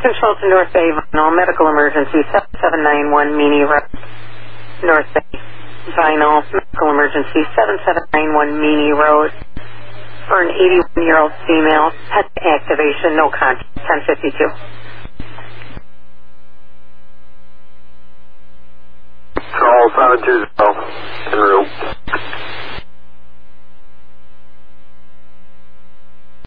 control to North Bay, Vinyl, medical emergency, 7791 Meany Road. North Bay, Vinyl, medical emergency, 7791 Meany Road. For an 81-year-old female, head activation, no contact, 1052. Call 720, en route.